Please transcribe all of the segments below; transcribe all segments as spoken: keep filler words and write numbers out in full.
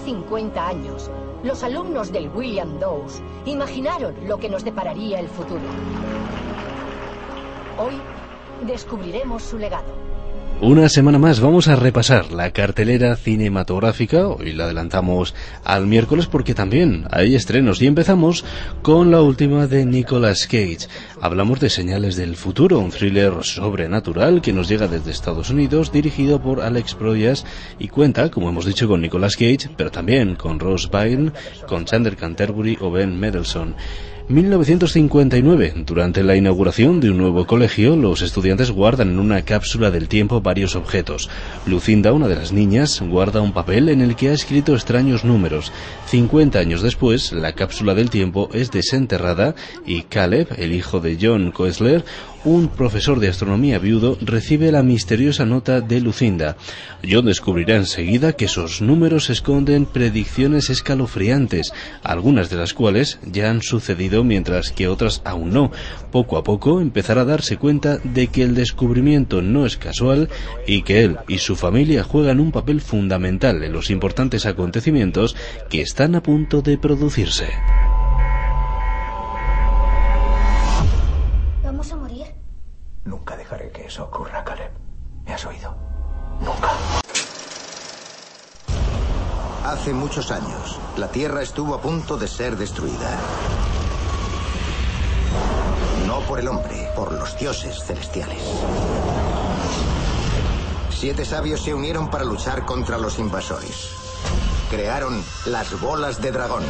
cincuenta años, los alumnos del William Dawes imaginaron lo que nos depararía el futuro. Hoy descubriremos su legado. Una semana más vamos a repasar la cartelera cinematográfica. Hoy la adelantamos al miércoles porque también hay estrenos y empezamos con la última de Nicolas Cage. Hablamos de Señales del Futuro, un thriller sobrenatural que nos llega desde Estados Unidos, dirigido por Alex Proyas y cuenta, como hemos dicho, con Nicolas Cage, pero también con Ross Byrne, con Chandler Canterbury o Ben Mendelsohn. mil novecientos cincuenta y nueve, durante la inauguración de un nuevo colegio, los estudiantes guardan en una cápsula del tiempo varios objetos. Lucinda, una de las niñas, guarda un papel en el que ha escrito extraños números. cincuenta años después, la cápsula del tiempo es desenterrada y Caleb, el hijo de John Koestler, un profesor de astronomía viudo, recibe la misteriosa nota de Lucinda. John descubrirá enseguida que esos números esconden predicciones escalofriantes, algunas de las cuales ya han sucedido mientras que otras aún no. Poco a poco empezará a darse cuenta de que el descubrimiento no es casual y que él y su familia juegan un papel fundamental en los importantes acontecimientos que están a punto de producirse. ¿Vamos a morir? Nunca dejaré que eso ocurra, Caleb. ¿Me has oído? Nunca. Hace muchos años, la Tierra estuvo a punto de ser destruida. No por el hombre, por los dioses celestiales. Siete sabios se unieron para luchar contra los invasores. Crearon las bolas de dragón.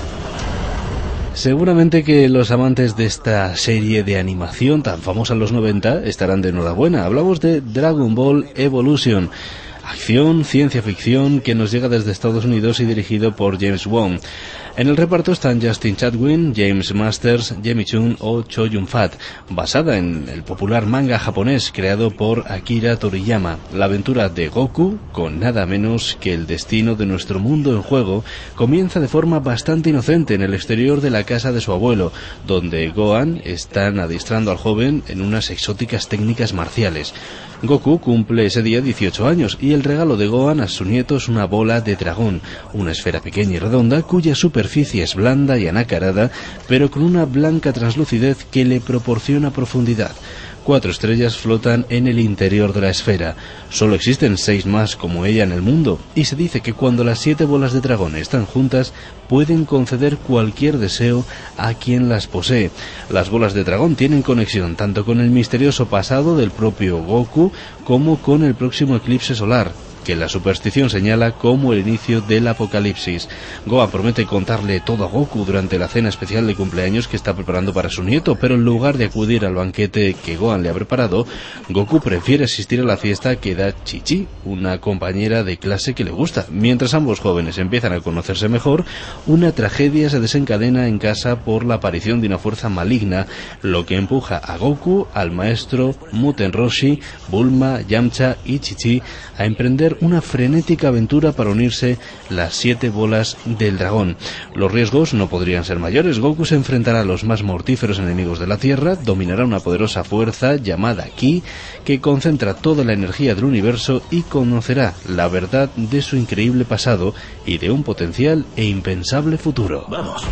Seguramente que los amantes de esta serie de animación tan famosa en los noventa estarán de enhorabuena. Hablamos de Dragon Ball Evolution. Acción, ciencia ficción que nos llega desde Estados Unidos y dirigido por James Wan. En el reparto están Justin Chatwin, James Masters, Jamie Chung o Cho Yun-fat, basada en el popular manga japonés creado por Akira Toriyama. La aventura de Goku, con nada menos que el destino de nuestro mundo en juego, comienza de forma bastante inocente en el exterior de la casa de su abuelo, donde Gohan están adiestrando al joven en unas exóticas técnicas marciales. Goku cumple ese día dieciocho años y el regalo de Gohan a su nieto es una bola de dragón, una esfera pequeña y redonda cuya superficie es blanda y anacarada, pero con una blanca translucidez que le proporciona profundidad. Cuatro estrellas flotan en el interior de la esfera. Solo existen seis más como ella en el mundo, y se dice que cuando las siete bolas de dragón están juntas, pueden conceder cualquier deseo a quien las posee. Las bolas de dragón tienen conexión tanto con el misterioso pasado del propio Goku como con el próximo eclipse solar, que la superstición señala como el inicio del apocalipsis. Gohan promete contarle todo a Goku durante la cena especial de cumpleaños que está preparando para su nieto, pero en lugar de acudir al banquete que Gohan le ha preparado, Goku prefiere asistir a la fiesta que da Chi-Chi, una compañera de clase que le gusta. Mientras ambos jóvenes empiezan a conocerse mejor, una tragedia se desencadena en casa por la aparición de una fuerza maligna, lo que empuja a Goku, al maestro Muten Roshi, Bulma, Yamcha y Chi-Chi a emprender una frenética aventura para unirse las siete bolas del dragón. Los riesgos no podrían ser mayores. Goku se enfrentará a los más mortíferos enemigos de la Tierra, dominará una poderosa fuerza llamada Ki, que concentra toda la energía del universo y conocerá la verdad de su increíble pasado y de un potencial e impensable futuro. Vamos.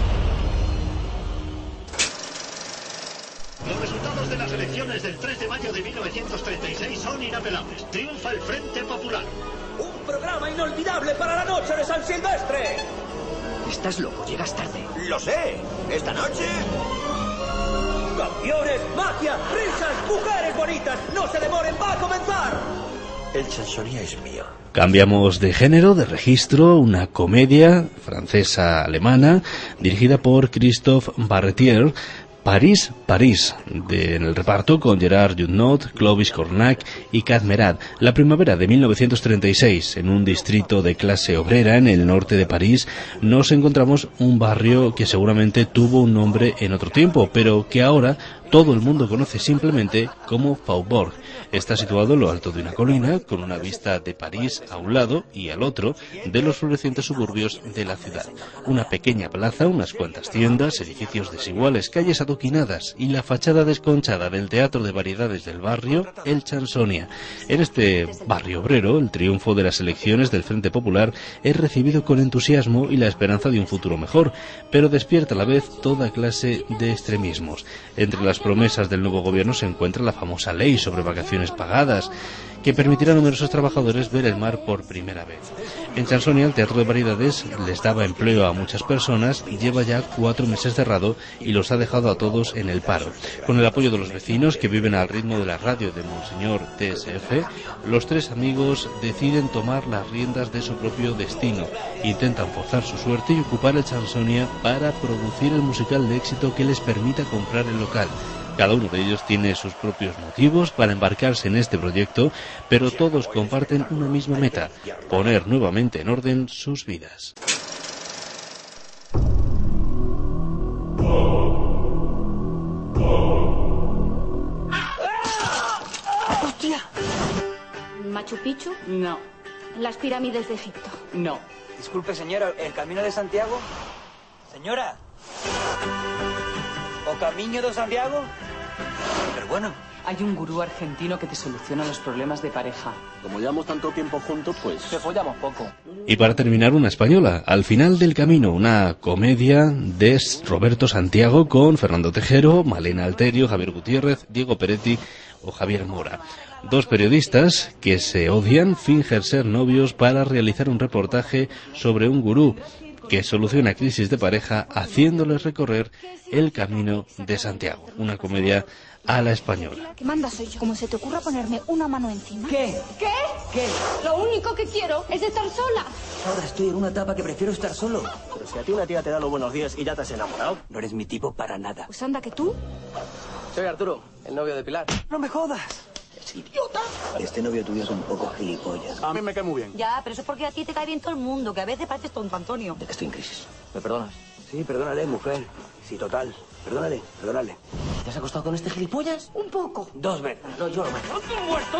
Los resultados de las elecciones del tres de mayo de mil novecientos treinta y seis son inapelables. Triunfa el Frente Popular. ¡Un programa inolvidable para la noche de San Silvestre! Estás loco, llegas tarde. ¡Lo sé! Esta noche... ¡Campeones, magia, risas, mujeres bonitas! ¡No se demoren, va a comenzar! El Chansonia es mío. Cambiamos de género, de registro, una comedia francesa-alemana dirigida por Christophe Barretier. París, París, de, en el reparto con Gerard Jugnot, Clovis Cornac y Kat Merad. La primavera de mil novecientos treinta y seis, en un distrito de clase obrera en el norte de París, nos encontramos un barrio que seguramente tuvo un nombre en otro tiempo, pero que ahora todo el mundo conoce simplemente como Faubourg. Está situado en lo alto de una colina, con una vista de París a un lado y al otro de los florecientes suburbios de la ciudad. Una pequeña plaza, unas cuantas tiendas, edificios desiguales, calles adoquinadas y la fachada desconchada del teatro de variedades del barrio, el Chansonia. En este barrio obrero, el triunfo de las elecciones del Frente Popular es recibido con entusiasmo y la esperanza de un futuro mejor, pero despierta a la vez toda clase de extremismos. Entre las promesas del nuevo gobierno se encuentra la famosa ley sobre vacaciones pagadas, que permitirá a numerosos trabajadores ver el mar por primera vez. En Chansonia, el Teatro de Variedades les daba empleo a muchas personas y lleva ya cuatro meses cerrado y los ha dejado a todos en el paro. Con el apoyo de los vecinos, que viven al ritmo de la radio de Monseñor T S F, los tres amigos deciden tomar las riendas de su propio destino. Intentan forzar su suerte y ocupar el Chansonia para producir el musical de éxito que les permita comprar el local. Cada uno de ellos tiene sus propios motivos para embarcarse en este proyecto, pero todos comparten una misma meta: poner nuevamente en orden sus vidas. ¡Hostia! ¿Machu Picchu? No. ¿Las pirámides de Egipto? No. Disculpe, señora, ¿el Camino de Santiago? Señora. ¿O Camino de Santiago? Pero bueno. Hay un gurú argentino que te soluciona los problemas de pareja. Como llevamos tanto tiempo juntos, pues... Te follamos poco. Y para terminar, una española, Al final del camino, una comedia de Roberto Santiago con Fernando Tejero, Malena Alterio, Javier Gutiérrez, Diego Peretti o Javier Mora. Dos periodistas que se odian fingen ser novios para realizar un reportaje sobre un gurú que soluciona crisis de pareja haciéndoles recorrer el Camino de Santiago. Una comedia a la española. ¿Qué manda soy yo? Como se te ocurra ponerme una mano encima. ¿Qué? ¿Qué? ¿Qué? Lo único que quiero es estar sola. Ahora estoy en una etapa que prefiero estar solo. Pero si a ti una tía te da los buenos días y ya te has enamorado. No eres mi tipo para nada. Pues anda que tú. Soy Arturo, el novio de Pilar. ¡No me jodas! Es idiota. Este novio tuyo es un poco gilipollas. A mí me cae muy bien. Ya, pero eso es porque a ti te cae bien todo el mundo, que a veces pareces tonto, Antonio. Estoy en crisis. ¿Me perdonas? Sí, perdónale, mujer. Sí, total. Perdónale, perdónale. ¿Te has acostado con este gilipollas? Un poco. Dos veces. No, yo lo mato. muerto?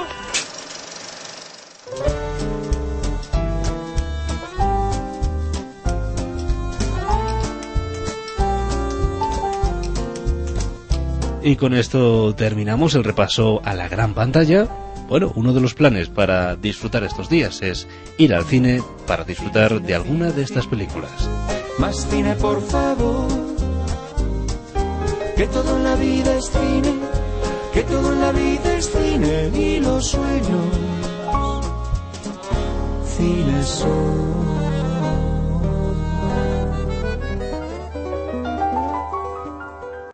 Y con esto terminamos el repaso a la gran pantalla. Bueno, uno de los planes para disfrutar estos días es ir al cine para disfrutar de alguna de estas películas. Más cine, por favor. Que todo en la vida es cine. Que todo en la vida es cine. Y los sueños, cine son.